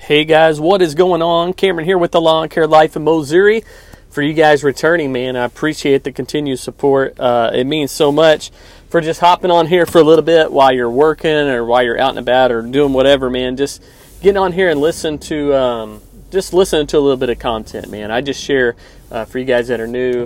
Hey guys, what is going on? Cameron here with the Lawn Care Life in Missouri. For you guys returning, man, I appreciate the continued support. It means so much for just hopping on here for a little bit while you're working or while you're out and about or doing whatever, man. Just getting on here and listening to a little bit of content, man. I just share for you guys that are new.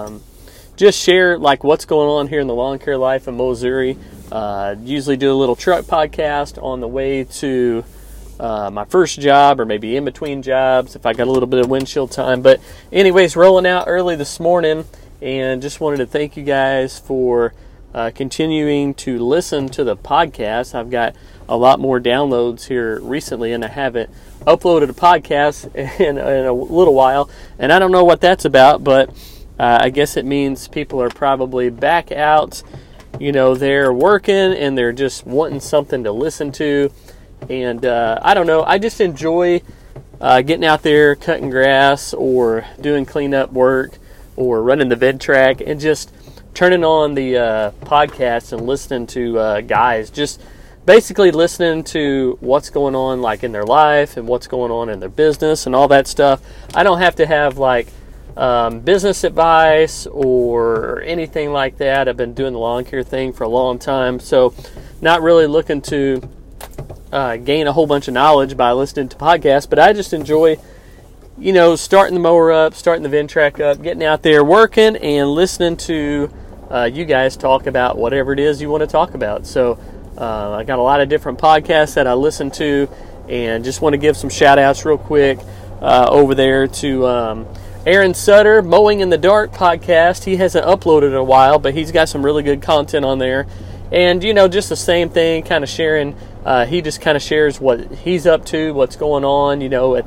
Just share like what's going on here in the Lawn Care Life in Missouri. Usually do a little truck podcast on the way to my first job or maybe in between jobs if I got a little bit of windshield time. But anyways, rolling out early this morning and just wanted to thank you guys for continuing to listen to the podcast. I've got a lot more downloads here recently and I haven't uploaded a podcast in a little while, and I don't know what that's about, but I guess it means people are probably back out, they're working and they're just wanting something to listen to. And I don't know, I just enjoy getting out there, cutting grass or doing cleanup work or running the vid track and just turning on the podcast and listening to guys, just basically listening to what's going on like in their life and what's going on in their business and all that stuff. I don't have to have like business advice or anything like that. I've been doing the lawn care thing for a long time, so not really looking to gain a whole bunch of knowledge by listening to podcasts, but I just enjoy, starting the mower up, starting the Ventrac up, getting out there working and listening to you guys talk about whatever it is you want to talk about. So I got a lot of different podcasts that I listen to, and just want to give some shout outs real quick over there to Aaron Sutter, Mowing in the Dark podcast. He hasn't uploaded in a while, but he's got some really good content on there. And, just the same thing, kind of sharing. He just kind of shares what he's up to, what's going on,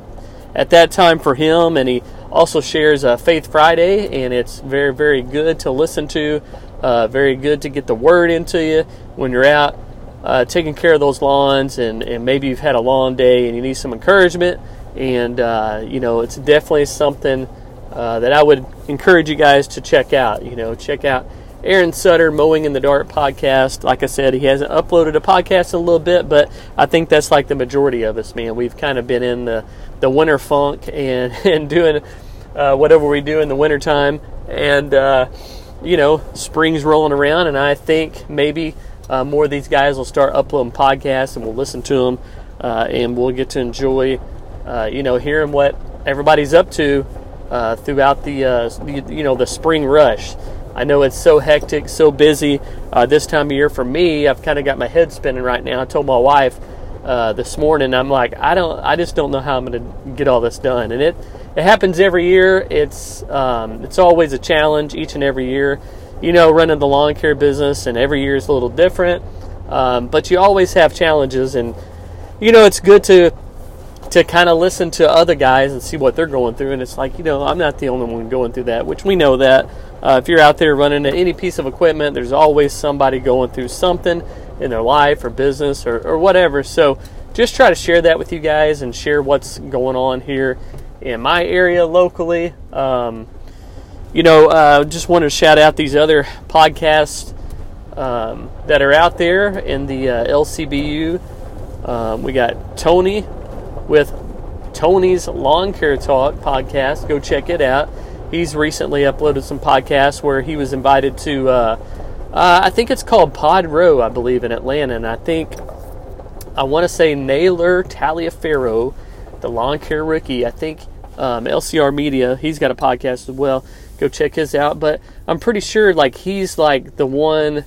at that time for him. And he also shares Faith Friday, and it's very, very good to listen to. Very good to get the word into you when you're out taking care of those lawns, and maybe you've had a long day and you need some encouragement. And, it's definitely something that I would encourage you guys to check out. Check out Aaron Sutter, Mowing in the Dark podcast. Like I said, he hasn't uploaded a podcast in a little bit, but I think that's like the majority of us, man. We've kind of been in the winter funk and doing whatever we do in the wintertime. And, spring's rolling around, and I think maybe more of these guys will start uploading podcasts, and we'll listen to them, and we'll get to enjoy, hearing what everybody's up to throughout the spring rush. I know it's so hectic, so busy this time of year for me. I've kind of got my head spinning right now. I told my wife this morning, I'm like, I just don't know how I'm going to get all this done. And it happens every year. It's always a challenge each and every year, running the lawn care business, and every year is a little different. But you always have challenges, and it's good to kind of listen to other guys and see what they're going through. And it's like, I'm not the only one going through that, which we know that. If you're out there running any piece of equipment, there's always somebody going through something in their life or business or whatever. So just try to share that with you guys and share what's going on here in my area locally. Just wanted to shout out these other podcasts that are out there in the LCBU. We got Tony with Tony's Lawn Care Talk podcast. Go check it out. He's recently uploaded some podcasts where he was invited to, I think it's called Pod Row, I believe, in Atlanta. And I want to say Naylor Taliaferro, the lawn care rookie. I think LCR Media, he's got a podcast as well. Go check his out. But I'm pretty sure he's like the one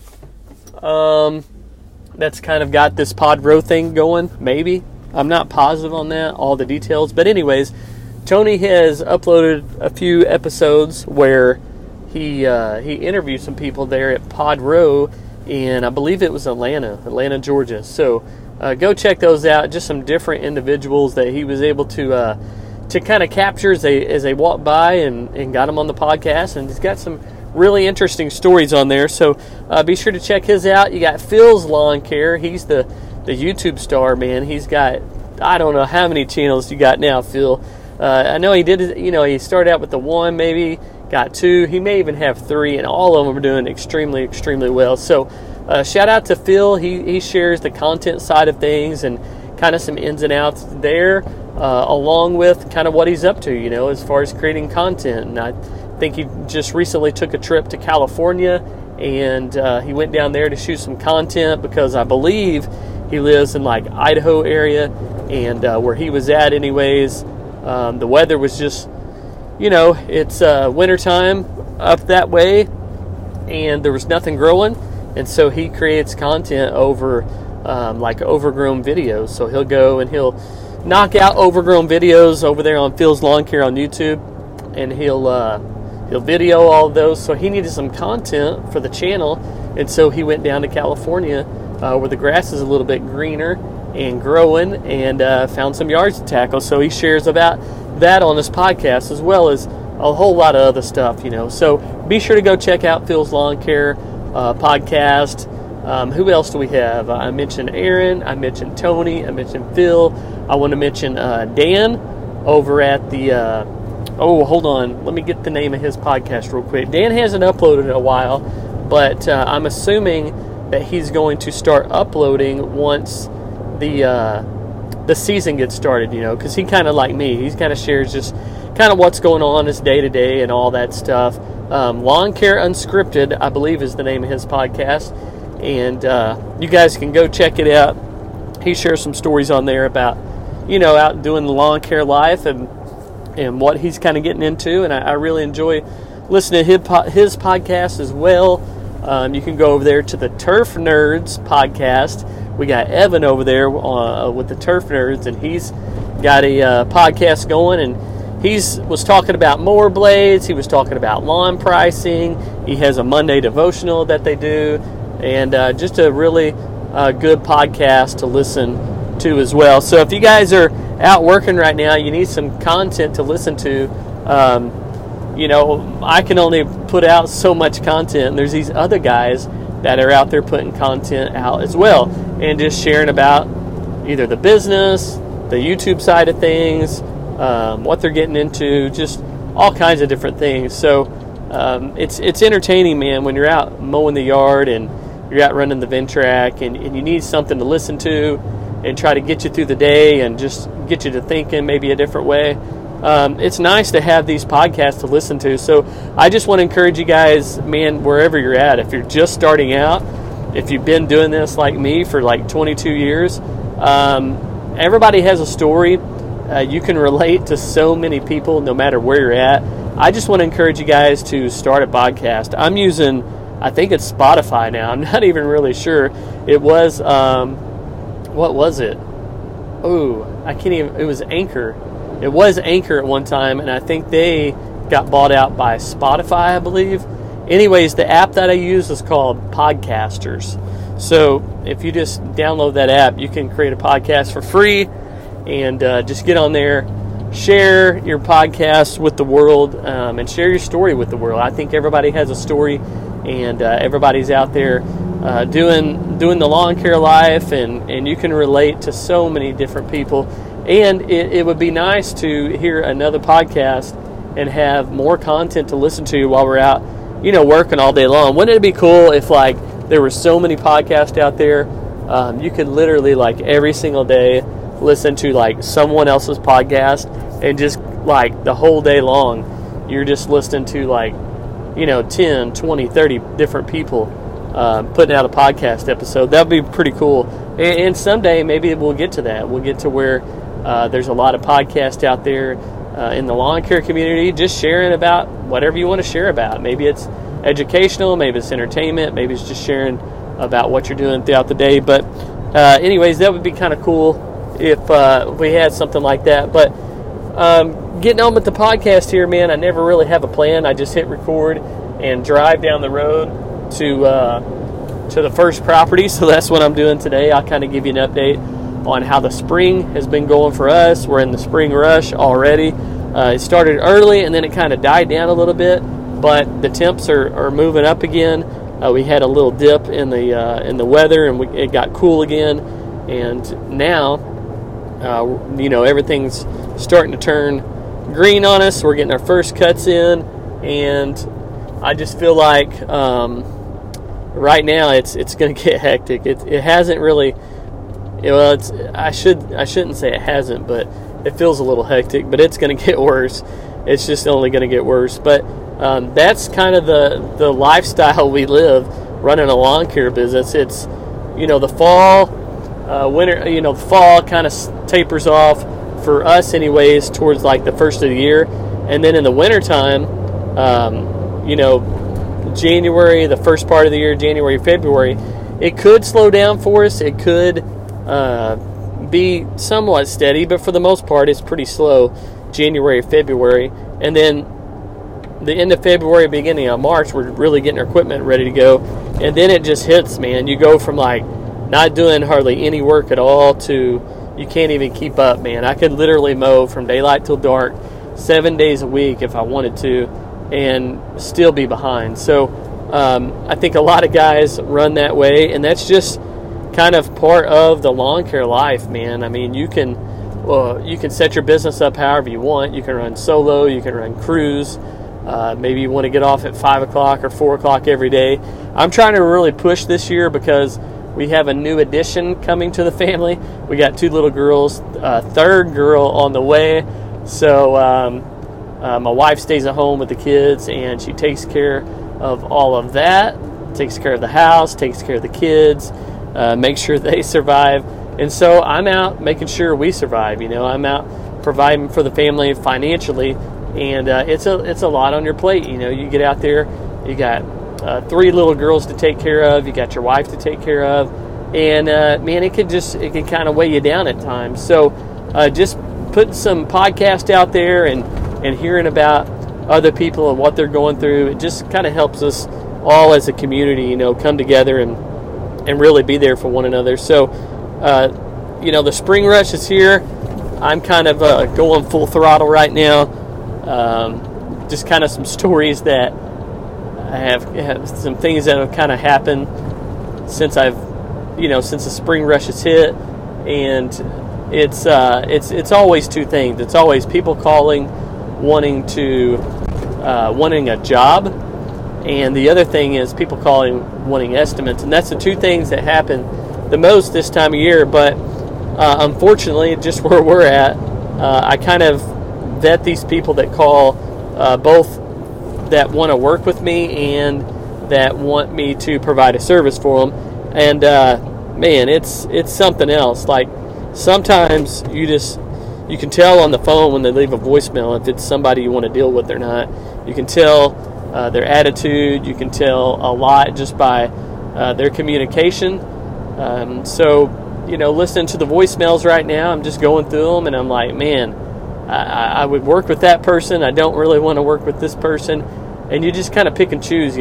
that's kind of got this Pod Row thing going, maybe. I'm not positive on that, all the details. But anyways, Tony has uploaded a few episodes where he interviewed some people there at Pod Row, and I believe it was Atlanta, Georgia. So go check those out. Just some different individuals that he was able to kind of capture as they walk by and got them on the podcast. And he's got some really interesting stories on there. So be sure to check his out. You got Phil's Lawn Care. He's the YouTube star, man. He's got, I don't know how many channels you got now, Phil. I know he did, he started out with the one, maybe got two. He may even have three, and all of them are doing extremely, extremely well. So shout out to Phil. He shares the content side of things and kind of some ins and outs there. along with kind of what he's up to, as far as creating content. And I think he just recently took a trip to California, and he went down there to shoot some content because I believe he lives in like Idaho area, and where he was at anyways, the weather was just, it's wintertime up that way, and there was nothing growing, and so he creates content over like overgrown videos. So he'll go and he'll knock out overgrown videos over there on Phil's Lawn Care on YouTube, and he'll video all of those. So he needed some content for the channel, and so he went down to California where the grass is a little bit greener and growing, and found some yards to tackle. So he shares about that on his podcast, as well as a whole lot of other stuff, So be sure to go check out Phil's Lawn Care podcast. Who else do we have? I mentioned Aaron, I mentioned Tony, I mentioned Phil. I want to mention Dan over at the hold on, let me get the name of his podcast real quick. Dan hasn't uploaded in a while, but I'm assuming that he's going to start uploading once the season gets started, because he kind of like me, he kind of shares just kind of what's going on his day to day and all that stuff. Lawn Care Unscripted, I believe, is the name of his podcast, and you guys can go check it out. He shares some stories on there about out doing the lawn care life and what he's kind of getting into, and I really enjoy listening to his podcast as well. You can go over there to the Turf Nerds podcast. We got Evan over there with the Turf Nerds, and he's got a podcast going, and was talking about mower blades. He was talking about lawn pricing. He has a Monday devotional that they do, and just a really good podcast to listen to as well. So if you guys are out working right now, you need some content to listen to. I can only put out so much content, and there's these other guys that are out there putting content out as well, and just sharing about either the business, the YouTube side of things, what they're getting into, just all kinds of different things. So it's entertaining, man, when you're out mowing the yard and you're out running the Ventrac, and you need something to listen to and try to get you through the day and just get you to thinking maybe a different way. It's nice to have these podcasts to listen to. So I just want to encourage you guys, man, wherever you're at, if you're just starting out, if you've been doing this like me for like 22 years, everybody has a story. You can relate to so many people no matter where you're at. I just want to encourage you guys to start a podcast. I'm using, I think it's Spotify now. I'm not even really sure. It was, what was it? Oh, I can't even, it was Anchor. It was Anchor at one time, and I think they got bought out by Spotify, I believe. Anyways, the app that I use is called Podcasters. So if you just download that app, you can create a podcast for free, and just get on there, share your podcast with the world, and share your story with the world. I think everybody has a story, and everybody's out there doing the lawn care life, and you can relate to so many different people. And it would be nice to hear another podcast and have more content to listen to while we're out, working all day long. Wouldn't it be cool if, like, there were so many podcasts out there, you could literally, like, every single day listen to, like, someone else's podcast, and just, like, the whole day long, you're just listening to, like, 10, 20, 30 different people putting out a podcast episode. That would be pretty cool. And someday, maybe we'll get to that. We'll get to where there's a lot of podcasts out there in the lawn care community, just sharing about whatever you want to share about. Maybe it's educational, maybe it's entertainment, maybe it's just sharing about what you're doing throughout the day. But anyways, that would be kind of cool if we had something like that. But getting on with the podcast here, man, I never really have a plan. I just hit record and drive down the road to the first property. So that's what I'm doing today. I'll kind of give you an update on how the spring has been going for us. We're in the spring rush already. It started early, and then it kind of died down a little bit, but the temps are moving up again. We had a little dip in the weather, and it got cool again, and now everything's starting to turn green on us. We're getting our first cuts in, and I just feel like right now it's going to get hectic. It hasn't really Well, I shouldn't say it hasn't, but it feels a little hectic. But it's going to get worse. It's just only going to get worse. But that's kind of the lifestyle we live running a lawn care business. It's, the fall, winter. The fall kind of tapers off for us, anyways, towards like the first of the year, and then in the wintertime, January, the first part of the year, January, February, it could slow down for us. It could be somewhat steady, but for the most part, it's pretty slow, January, February. And then the end of February, beginning of March, we're really getting our equipment ready to go. And then it just hits, man. You go from like not doing hardly any work at all to you can't even keep up, man. I could literally mow from daylight till dark 7 days a week if I wanted to and still be behind. So I think a lot of guys run that way, and that's just kind of part of the lawn care life, man. I mean, you can set your business up however you want. You can run solo, you can run crews. Maybe you want to get off at 5 o'clock or 4 o'clock every day. I'm trying to really push this year because we have a new addition coming to the family. We got 2 little girls, third girl on the way. So my wife stays at home with the kids, and she takes care of all of that, takes care of the house, takes care of the kids, makes sure they survive. And so I'm out making sure we survive. I'm out providing for the family financially, and it's a lot on your plate. You get out there, you got 3 little girls to take care of, you got your wife to take care of, and man, it can kind of weigh you down at times. So just putting some podcast out there and hearing about other people and what they're going through, it just kind of helps us all as a community, come together and really be there for one another. So, the spring rush is here. I'm kind of going full throttle right now. Just kind of some stories that I have some things that have kind of happened since since the spring rush has hit, and it's always 2 things. It's always people calling, wanting a job, and the other thing is people calling, wanting estimates. And that's the 2 things that happen the most this time of year. But unfortunately, just where we're at, I kind of vet these people that call, both that want to work with me and that want me to provide a service for them. And man, it's something else. Like sometimes you can tell on the phone when they leave a voicemail if it's somebody you want to deal with or not. You can tell their attitude. You can tell a lot just by their communication. So listening to the voicemails right now, I'm just going through them, and I'm like, man, I would work with that person. I don't really want to work with this person. And you just kind of pick and choose.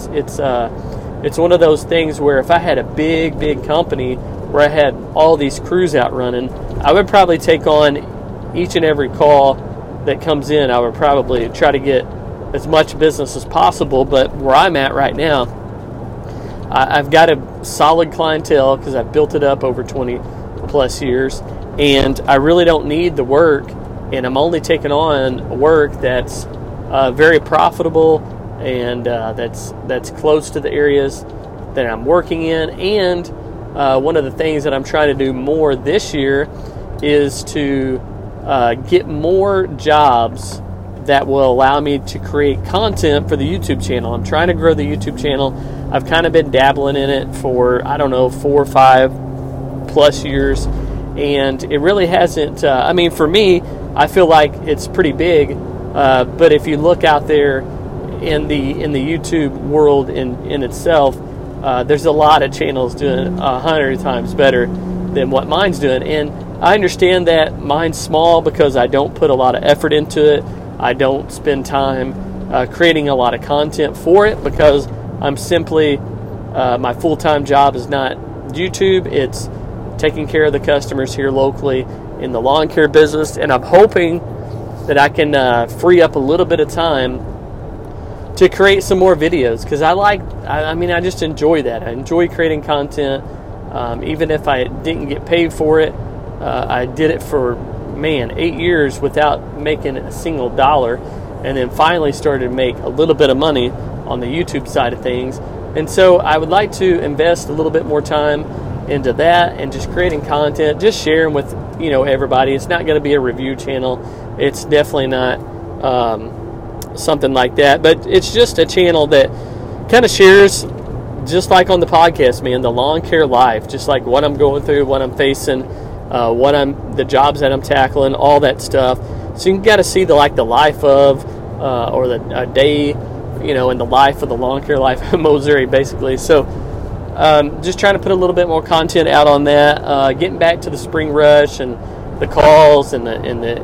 It's one of those things where if I had a big company where I had all these crews out running, I would probably take on each and every call that comes in. I would probably try to get as much business as possible. But where I'm at right now, I've got a solid clientele because I've built it up over 20 plus years, and I really don't need the work, and I'm only taking on work that's very profitable and that's close to the areas that I'm working in. And one of the things that I'm trying to do more this year is to get more jobs that will allow me to create content for the YouTube channel. I'm trying to grow the YouTube channel. I've kind of been dabbling in it for, 4 or 5 plus years, and it really hasn't, for me, I feel like it's pretty big, but if you look out there in the YouTube world in itself, there's a lot of channels doing 100 times better than what mine's doing. And I understand that mine's small because I don't put a lot of effort into it. I don't spend time creating a lot of content for it because I'm simply, my full-time job is not YouTube. It's taking care of the customers here locally in the lawn care business. And I'm hoping that I can free up a little bit of time to create some more videos, because I just enjoy that. I enjoy creating content. Even if I didn't get paid for it, I did it for 8 years without making a single dollar, and then finally started to make a little bit of money on the YouTube side of things. And so I would like to invest a little bit more time into that and just creating content, just sharing with everybody. It's not going to be a review channel. It's definitely not something like that, but it's just a channel that kind of shares, just like on the podcast, man, the lawn care life, just like what I'm going through, what I'm facing, the jobs that I'm tackling, all that stuff. So you got to see the life of, or a day, in the life of the lawn care life in Missouri, basically. So just trying to put a little bit more content out on that, getting back to the spring rush and the calls and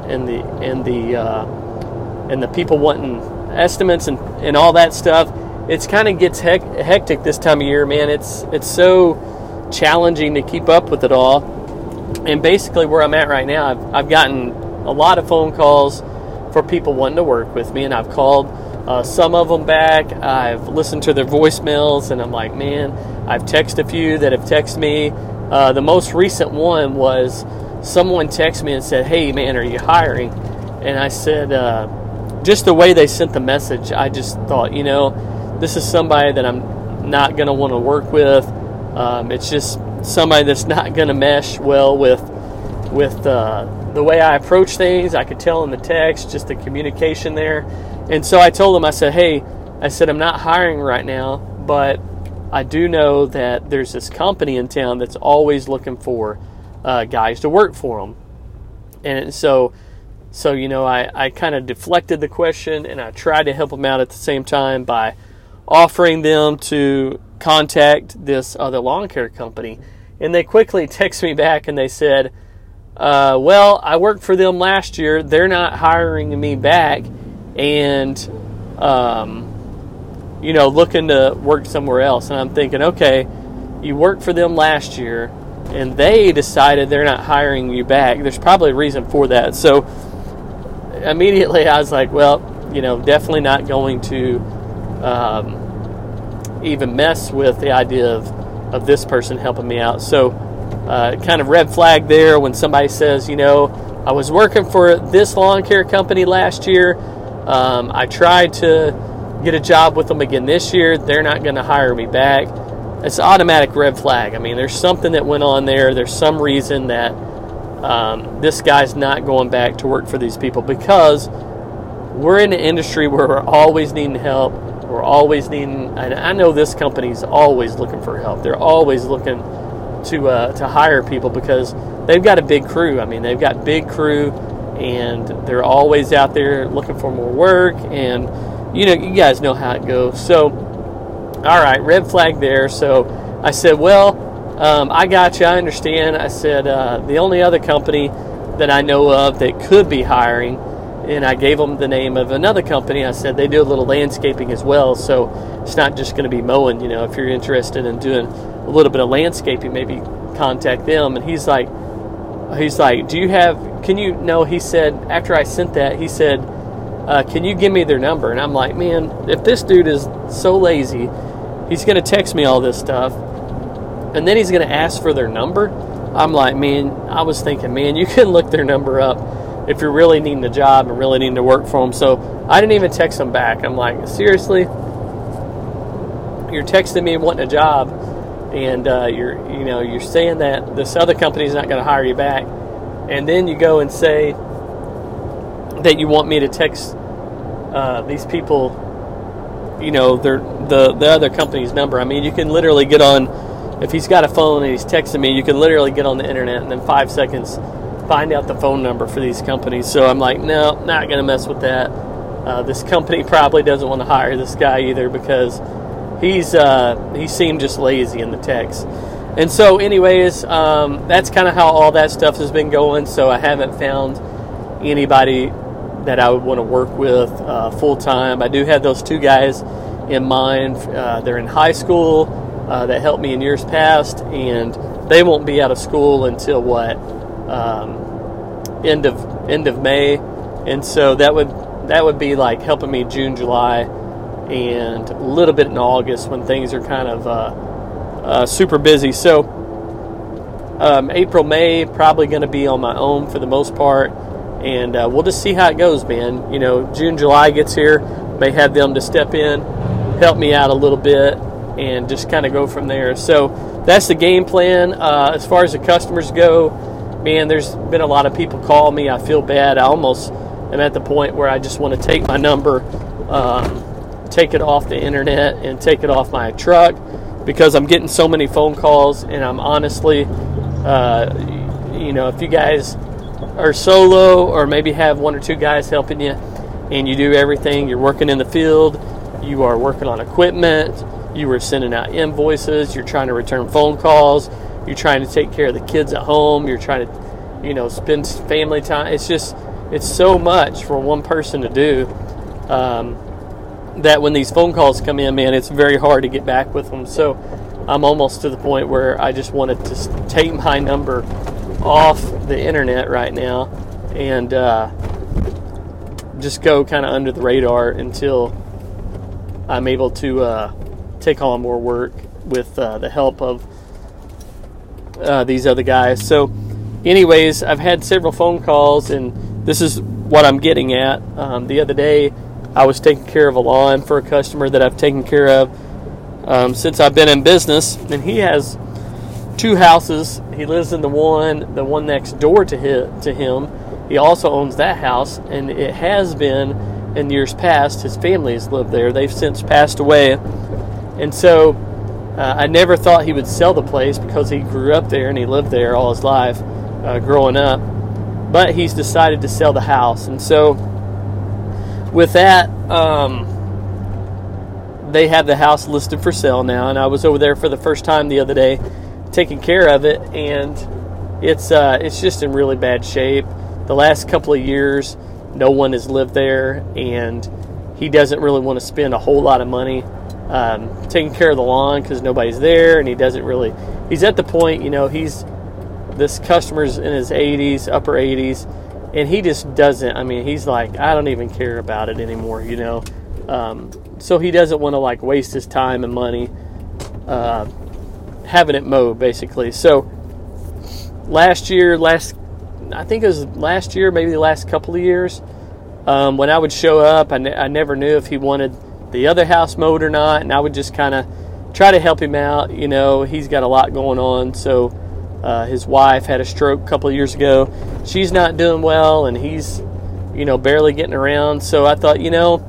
the people wanting estimates and all that stuff. It's kind of gets hectic this time of year, man. It's so challenging to keep up with it all. And basically where I'm at right now, I've gotten a lot of phone calls for people wanting to work with me, and I've called some of them back. I've listened to their voicemails, and I'm like, man, I've texted a few that have texted me. The most recent one was someone texted me and said, hey, man, are you hiring? And I said, just the way they sent the message, I just thought, this is somebody that I'm not going to want to work with. It's just somebody that's not going to mesh well with the way I approach things. I could tell in the text, just the communication there. And so I told them, I said, hey, I'm not hiring right now, but I do know that there's this company in town that's always looking for guys to work for them. And so I kind of deflected the question, and I tried to help them out at the same time by offering them to contact this other lawn care company. And they quickly texted me back and they said, well, I worked for them last year. They're not hiring me back, and looking to work somewhere else. And I'm thinking, okay, you worked for them last year and they decided they're not hiring you back. There's probably a reason for that. So immediately I was like, well, definitely not going to even mess with the idea of this person helping me out. So kind of red flag there when somebody says, I was working for this lawn care company last year. I tried to get a job with them again this year. They're not going to hire me back. It's an automatic red flag. I mean, there's something that went on there. There's some reason that this guy's not going back to work for these people, because we're in an industry where we're always needing help. We're always needing, and I know this company's always looking for help. They're always looking to hire people because they've got a big crew. I mean, they've got big crew, and they're always out there looking for more work, and you guys know how it goes. So, all right, red flag there. So I said, well, I got you. I understand. I said, the only other company that I know of that could be hiring, and I gave them the name of another company. I said they do a little landscaping as well, so it's not just going to be mowing. If you're interested in doing a little bit of landscaping, maybe contact them. And he's like, do you have? Can you? No, he said. After I sent that, he said, can you give me their number? And I'm like, man, if this dude is so lazy, he's going to text me all this stuff, and then he's going to ask for their number. I'm like, man, I was thinking, man, you can look their number up if you're really needing a job and really needing to work for them. So I didn't even text them back. I'm like, seriously? You're texting me wanting a job, and you're saying that this other company's not going to hire you back, and then you go and say that you want me to text these people, the other company's number. I mean, you can literally get on, if he's got a phone and he's texting me, you can literally get on the internet and in 5 seconds find out the phone number for these companies. So I'm like, no, not going to mess with that. This company probably doesn't want to hire this guy either, because he seemed just lazy in the text. And so anyways, that's kind of how all that stuff has been going. So I haven't found anybody that I would want to work with full time. I do have those two guys in mind. They're in high school that helped me in years past, and they won't be out of school until end of May. And so that would be like helping me June, July, and a little bit in August when things are kind of super busy. So April, May, probably going to be on my own for the most part, and we'll just see how it goes, man. June, July gets here, may have them to step in, help me out a little bit, and just kind of go from there. So that's the game plan. As far as the customers go, man, there's been a lot of people call me. I feel bad. I almost am at the point where I just want to take my number, take it off the internet, and take it off my truck, because I'm getting so many phone calls, and I'm honestly, if you guys are solo or maybe have one or two guys helping you, and you do everything, you're working in the field, you are working on equipment, you are sending out invoices, you're trying to return phone calls, you're trying to take care of the kids at home, you're trying to, spend family time. It's so much for one person to do, that when these phone calls come in, man, it's very hard to get back with them. So I'm almost to the point where I just wanted to take my number off the internet right now and just go kind of under the radar until I'm able to take on more work with the help of these other guys. So anyways, I've had several phone calls, and this is what I'm getting at. The other day, I was taking care of a lawn for a customer that I've taken care of since I've been in business, and he has 2 houses. He lives in the one next door to him. He also owns that house, and it has been in years past. His family has lived there. They've since passed away, and so I never thought he would sell the place because he grew up there and he lived there all his life growing up. But he's decided to sell the house, and so with that, they have the house listed for sale now, and I was over there for the first time the other day taking care of it, and it's just in really bad shape. The last couple of years, no one has lived there, and he doesn't really want to spend a whole lot of money taking care of the lawn because nobody's there, and he's at the point, this customer's in his 80s, upper 80s, and he just doesn't, he's like, I don't even care about it anymore, so he doesn't want to waste his time and money having it mowed, basically. So I think it was last year, maybe the last couple of years, when I would show up, I never knew if he wanted the other house mowed or not, and I would just kind of try to help him out. He's got a lot going on, so his wife had a stroke a couple of years ago. She's not doing well, and he's, barely getting around. So I thought,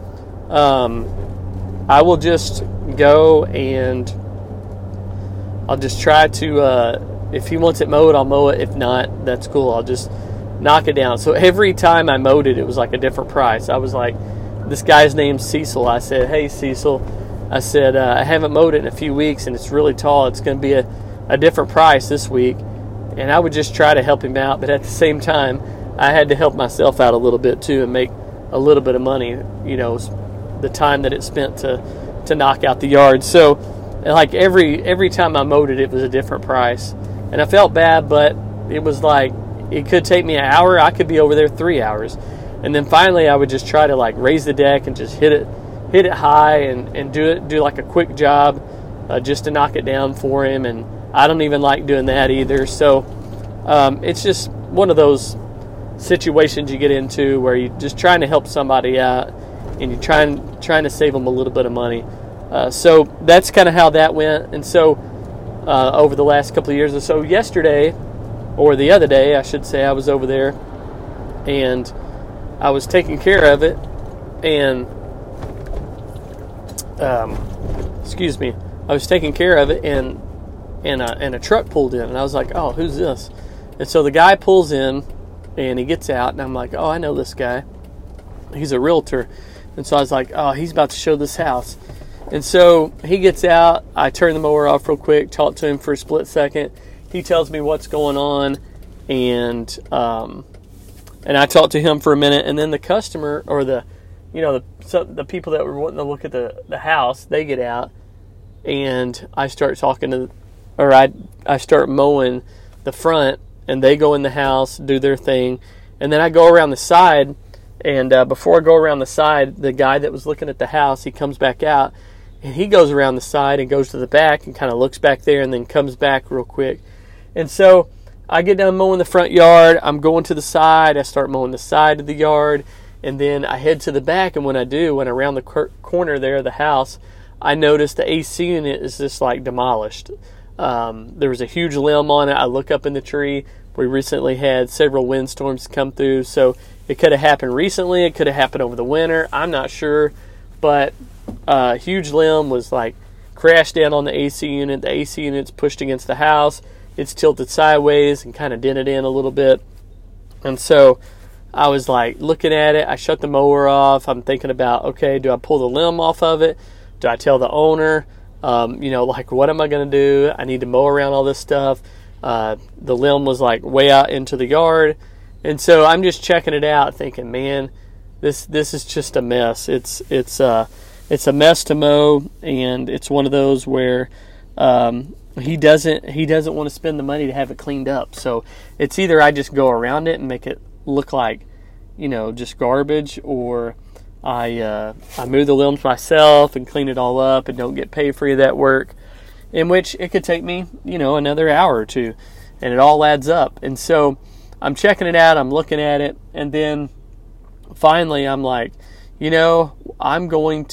I will just go and I'll just try to, if he wants it mowed, I'll mow it. If not, that's cool. I'll just knock it down. So every time I mowed it, it was like a different price. I was like, this guy's name's Cecil. I said, hey, Cecil. I said, I haven't mowed it in a few weeks, and it's really tall. It's going to be a different price this week. And I would just try to help him out, but at the same time, I had to help myself out a little bit too and make a little bit of money, the time that it spent to knock out the yard. So like every time I mowed it, it was a different price. And I felt bad, but it was like, it could take me an hour. I could be over there 3 hours. And then finally I would just try to raise the deck and just hit it high and do like a quick job just to knock it down for him. And I don't even like doing that either. So it's just one of those situations you get into where you're just trying to help somebody out and you're trying to save them a little bit of money. So that's kind of how that went. And so over the last couple of years or so, yesterday, or the other day, I should say, I was over there and I was taking care of it, and I was taking care of it, and a truck pulled in, and I was like, oh, who's this? And so the guy pulls in, and he gets out, and I'm like, oh, I know this guy. He's a realtor. And so I was like, oh, he's about to show this house. And so he gets out, I turn the mower off real quick, talk to him for a split second. He tells me what's going on, and I talk to him for a minute, and then the customer, or the people that were wanting to look at the house, they get out, and I start I start mowing the front, and they go in the house, do their thing, and then I go around the side, and before I go around the side, the guy that was looking at the house, he comes back out, and he goes around the side and goes to the back and kind of looks back there and then comes back real quick. And so I get done mowing the front yard, I'm going to the side, I start mowing the side of the yard, and then I head to the back, and when around the corner there of the house, I notice the AC unit is just demolished. There was a huge limb on it. I look up in the tree. We recently had several windstorms come through, so it could have happened recently. It could have happened over the winter. I'm not sure, but a huge limb was like crashed down on the AC unit. The AC unit's pushed against the house. It's tilted sideways and kind of dented in a little bit. And so I was like looking at it. I shut the mower off. I'm thinking about, okay, do I pull the limb off of it? Do I tell the owner? Like, what am I going to do? I need to mow around all this stuff. The limb was like way out into the yard. And so I'm just checking it out thinking, man, this is just a mess. It's a mess to mow, and it's one of those where he doesn't want to spend the money to have it cleaned up. So it's either I just go around it and make it look like, just garbage, or I move the limbs myself and clean it all up and don't get paid for that work, in which it could take me, another hour or two, and it all adds up. And so I'm checking it out, I'm looking at it, and then finally I'm like, I'm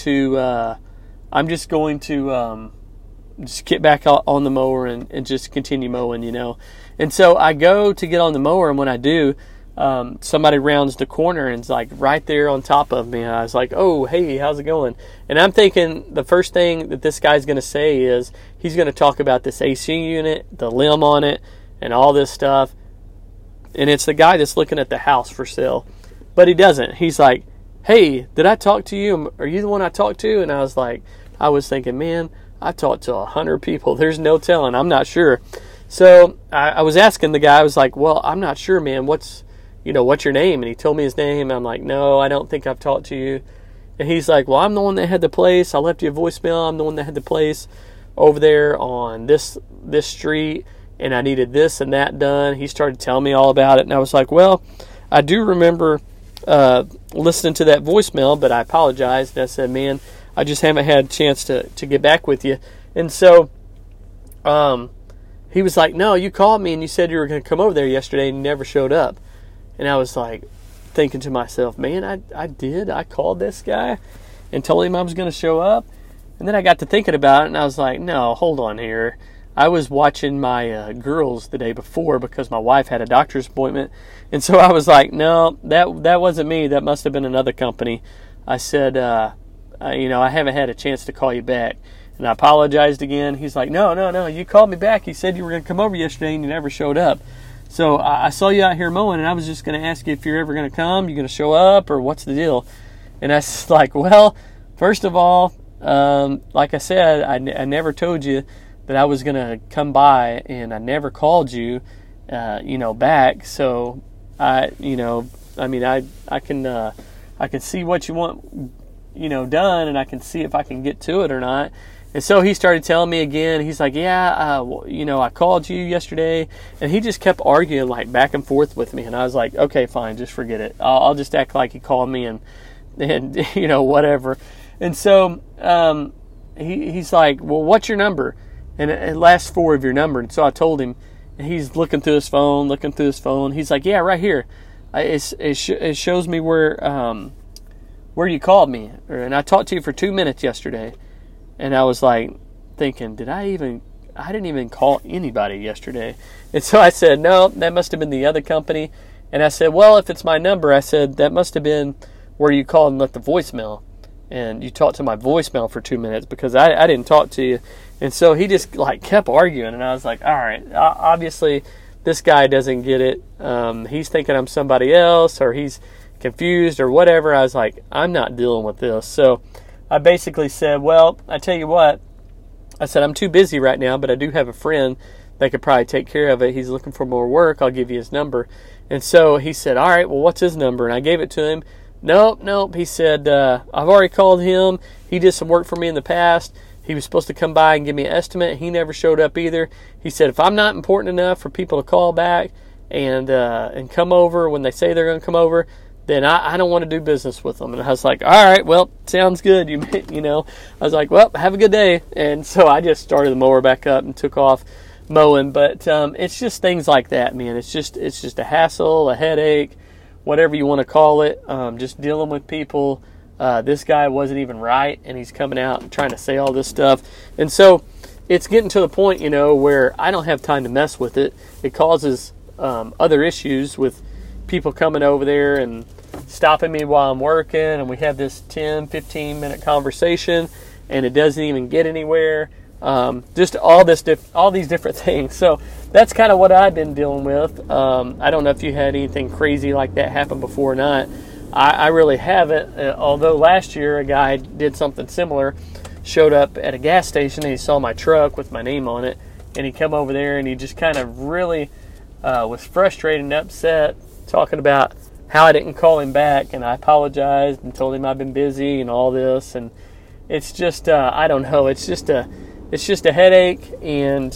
just going to just get back on the mower and just continue mowing, And so I go to get on the mower, and when I do, somebody rounds the corner and is like right there on top of me. And I was like, oh, hey, how's it going? And I'm thinking the first thing that this guy's going to say is he's going to talk about this AC unit, the limb on it, and all this stuff. And it's the guy that's looking at the house for sale. But he doesn't. He's like, hey, did I talk to you? Are you the one I talked to? And I was thinking, man, I talked to 100 people. There's no telling. I'm not sure. So I was asking the guy, I was like, well, I'm not sure, man. What's your name? And he told me his name. I'm like, no, I don't think I've talked to you. And he's like, well, I'm the one that had the place. I left you a voicemail. I'm the one that had the place over there on this street, and I needed this and that done. He started telling me all about it, and I was like, well, I do remember listening to that voicemail, but I apologized. And I said, man, I just haven't had a chance to get back with you. And so he was like, no, you called me and you said you were going to come over there yesterday and you never showed up. And I was like thinking to myself, man, I did. I called this guy and told him I was going to show up. And then I got to thinking about it, and I was like, no, hold on here. I was watching my girls the day before because my wife had a doctor's appointment. And so I was like, no, that wasn't me. That must have been another company. I said, I haven't had a chance to call you back. And I apologized again. He's like, no, you called me back. You said you were going to come over yesterday and you never showed up. So I saw you out here mowing, and I was just going to ask you if you're ever going to come. You going to show up, or what's the deal? And I was like, well, first of all, like I said, I never told you that I was going to come by, and I never called you, back. So I can see what you want, done, and I can see if I can get to it or not. And so he started telling me again. He's like, yeah, I called you yesterday. And he just kept arguing like back and forth with me. And I was like, okay, fine, just forget it. I'll just act like he called me and whatever. And so he's like, well, what's your number? And it last four of your number. And so I told him, and he's looking through his phone. He's like, yeah, right here. It shows me where you called me. And I talked to you for 2 minutes yesterday. And I was like thinking, I didn't even call anybody yesterday. And so I said, no, that must have been the other company. And I said, well, if it's my number, I said, that must have been where you called and left the voicemail. And you talked to my voicemail for 2 minutes because I didn't talk to you. And so he just like kept arguing. And I was like, all right, obviously this guy doesn't get it. He's thinking I'm somebody else, or he's confused or whatever. I was like, I'm not dealing with this. So I basically said, well, I tell you what, I said, I'm too busy right now, but I do have a friend that could probably take care of it. He's looking for more work. I'll give you his number. And so he said, all right, well, what's his number? And I gave it to him. Nope. He said, I've already called him. He did some work for me in the past. He was supposed to come by and give me an estimate. He never showed up either. He said, if I'm not important enough for people to call back and come over when they say they're going to come over, then I don't want to do business with them. And I was like, all right, well, sounds good. I was like, well, have a good day. And so I just started the mower back up and took off mowing. But it's just things like that, man. It's just a hassle, a headache, whatever you want to call it. Just dealing with people. This guy wasn't even right, and he's coming out and trying to say all this stuff. And so it's getting to the point, where I don't have time to mess with it. It causes other issues with people coming over there and stopping me while I'm working, and we have this 10, 15-minute conversation, and it doesn't even get anywhere. Just all these different things. So that's kind of what I've been dealing with. I don't know if you had anything crazy like that happen before or not. I really haven't, although last year a guy did something similar, showed up at a gas station and he saw my truck with my name on it, and he come over there and he just kind of really was frustrated and upset, talking about how I didn't call him back, and I apologized and told him I've been busy and all this, and it's just I don't know, it's just a headache, and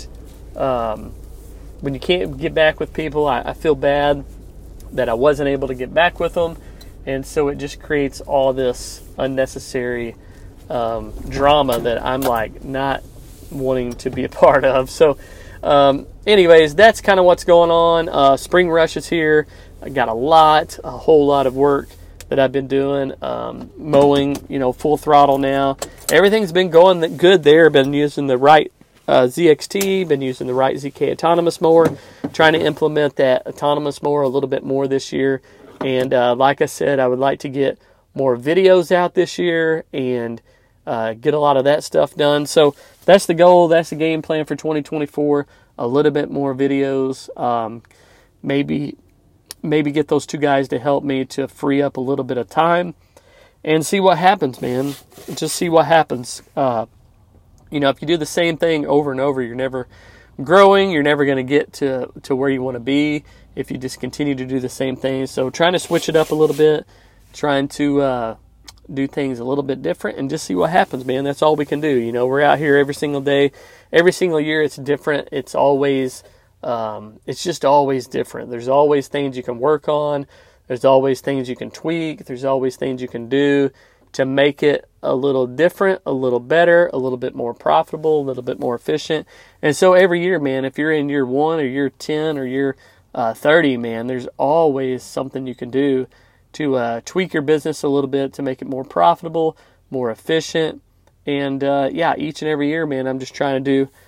when you can't get back with people, I feel bad that I wasn't able to get back with them. And so it just creates all this unnecessary drama that I'm like not wanting to be a part of. So anyways, that's kind of what's going on. Spring rush is here. I got a whole lot of work that I've been doing. Mowing, full throttle now. Everything's been going good there. Been using the right ZXT, been using the right ZK autonomous mower, trying to implement that autonomous mower a little bit more this year. And like I said, I would like to get more videos out this year and get a lot of that stuff done. So that's the goal. That's the game plan for 2024. A little bit more videos. Maybe get those two guys to help me to free up a little bit of time and see what happens, man. Just see what happens. If you do the same thing over and over, you're never growing. You're never going to get to where you want to be if you just continue to do the same thing. So trying to switch it up a little bit, trying to do things a little bit different, and just see what happens, man. That's all we can do. We're out here every single day, every single year. It's different. It's always, it's just always different. There's always things you can work on. There's always things you can tweak. There's always things you can do to make it a little different, a little better, a little bit more profitable, a little bit more efficient. And so every year, man, if you're in year 1 or year 10 or year 30, man, there's always something you can do to tweak your business a little bit to make it more profitable, more efficient. And each and every year, man, I'm just trying to do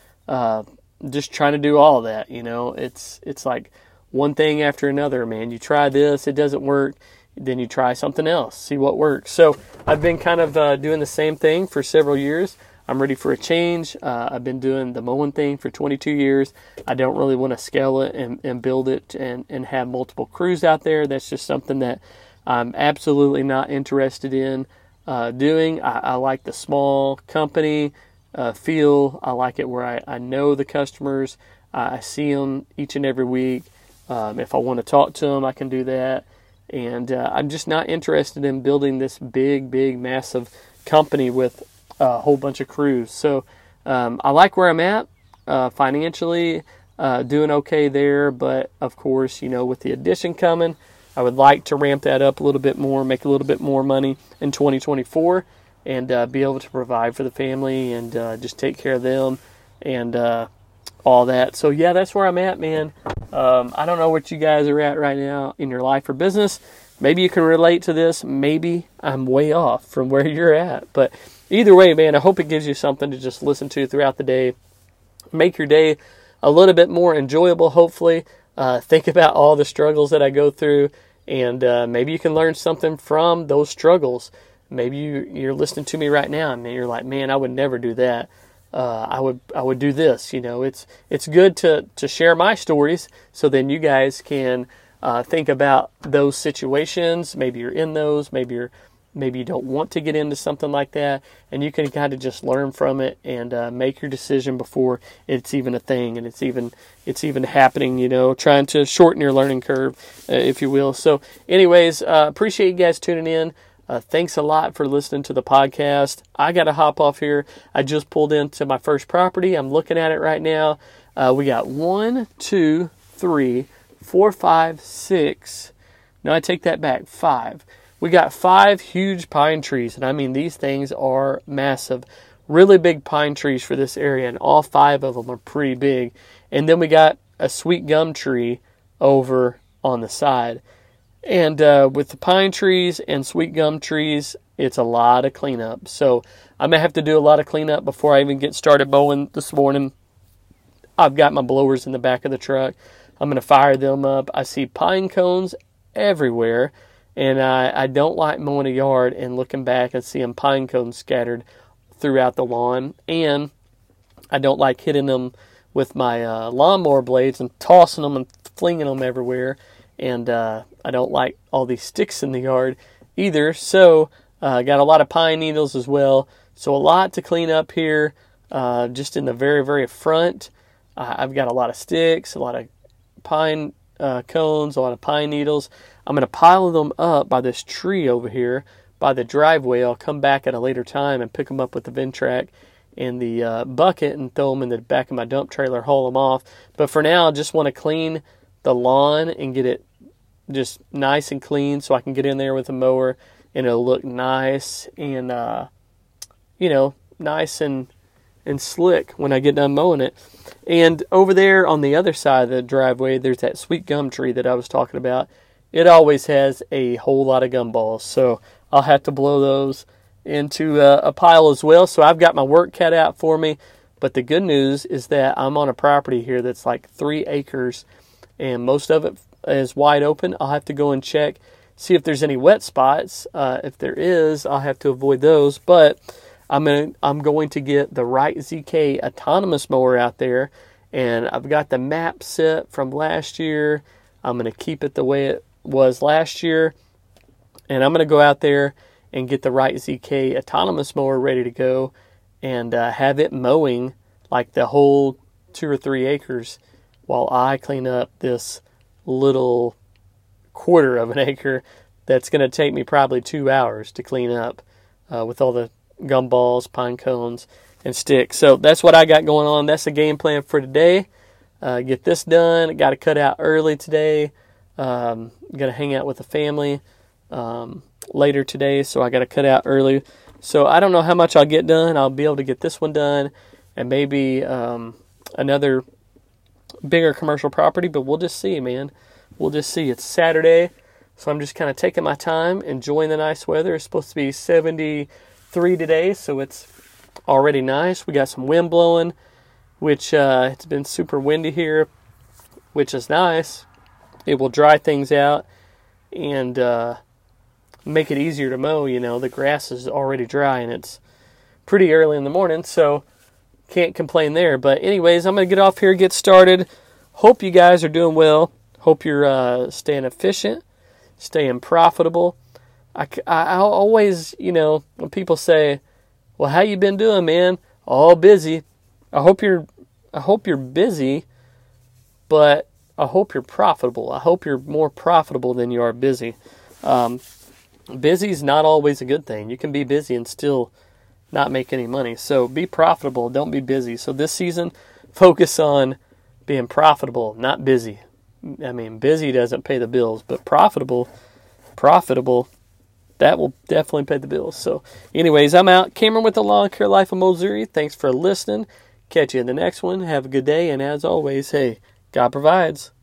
all of that. It's like one thing after another, man. You try this, it doesn't work, then you try something else, see what works. So I've been kind of doing the same thing for several years. I'm ready for a change. I've been doing the mowing thing for 22 years. I don't really want to scale it and build it and have multiple crews out there. That's just something that I'm absolutely not interested in doing. I like the small company feel. I like it where I know the customers. I see them each and every week. If I want to talk to them, I can do that. And I'm just not interested in building this big, massive company with a whole bunch of crews. So I like where I'm at financially, doing okay there. But of course, with the addition coming, I would like to ramp that up a little bit more, make a little bit more money in 2024, and be able to provide for the family and just take care of them and all that. So yeah, that's where I'm at, man. I don't know what you guys are at right now in your life or business. Maybe you can relate to this. Maybe I'm way off from where you're at. But either way, man, I hope it gives you something to just listen to throughout the day. Make your day a little bit more enjoyable, hopefully. Think about all the struggles that I go through, and maybe you can learn something from those struggles. Maybe you're listening to me right now, and you're like, man, I would never do that. I would do this. It's good to share my stories, so then you guys can think about those situations. Maybe you're in those. Maybe you don't want to get into something like that, and you can kind of just learn from it and make your decision before it's even a thing and it's even happening. Trying to shorten your learning curve, if you will. So, anyways, appreciate you guys tuning in. Thanks a lot for listening to the podcast. I got to hop off here. I just pulled into my first property. I'm looking at it right now. We got 1, 2, 3, 4, 5, 6. No, I take that back. 5. We got 5 huge pine trees. And I mean, these things are massive. Really big pine trees for this area. And all 5 of them are pretty big. And then we got a sweet gum tree over on the side. And with the pine trees and sweet gum trees, it's a lot of cleanup. So I'm going to have to do a lot of cleanup before I even get started mowing this morning. I've got my blowers in the back of the truck. I'm going to fire them up. I see pine cones everywhere, and I don't like mowing a yard and looking back and seeing pine cones scattered throughout the lawn. And I don't like hitting them with my lawnmower blades and tossing them and flinging them everywhere. And I don't like all these sticks in the yard either. So got a lot of pine needles as well. So a lot to clean up here just in the very, very front. I've got a lot of sticks, a lot of pine cones, a lot of pine needles. I'm going to pile them up by this tree over here by the driveway. I'll come back at a later time and pick them up with the Ventrac and the bucket and throw them in the back of my dump trailer, haul them off. But for now, I just want to clean the lawn and get it just nice and clean so I can get in there with a mower and it'll look nice and, nice and slick when I get done mowing it. And over there on the other side of the driveway, there's that sweet gum tree that I was talking about. It always has a whole lot of gumballs, so I'll have to blow those into a pile as well. So I've got my work cut out for me. But the good news is that I'm on a property here that's like 3 acres, and most of it is wide open. I'll have to go and check, see if there's any wet spots. If there is, I'll have to avoid those. But I'm going to get the Wright ZK autonomous mower out there, and I've got the map set from last year. I'm going to keep it the way it was last year, and I'm going to go out there and get the Wright ZK autonomous mower ready to go and have it mowing like the whole 2 or 3 acres while I clean up this little quarter of an acre that's going to take me probably 2 hours to clean up with all the gumballs, pine cones, and sticks. So that's what I got going on. That's the game plan for today. Get this done. Got to cut out early today. Got to hang out with the family later today, so I got to cut out early. So I don't know how much I'll get done. I'll be able to get this one done and maybe another bigger commercial property, but we'll just see, man. We'll just see. It's Saturday, so I'm just kind of taking my time, enjoying the nice weather. It's supposed to be 73 today, so it's already nice. We got some wind blowing, which it's been super windy here, which is nice. It will dry things out and make it easier to mow. The grass is already dry and it's pretty early in the morning, so can't complain there. But anyways, I'm going to get off here, get started. Hope you guys are doing well. Hope you're staying efficient, staying profitable. I always, when people say, well, how you been doing, man? All busy. I hope you're busy, but I hope you're profitable. I hope you're more profitable than you are busy. Busy is not always a good thing. You can be busy and still not make any money. So be profitable. Don't be busy. So this season, focus on being profitable, not busy. I mean, busy doesn't pay the bills, but profitable, that will definitely pay the bills. So anyways, I'm out. Cameron with the Lawn Care Life of Missouri. Thanks for listening. Catch you in the next one. Have a good day. And as always, hey, God provides.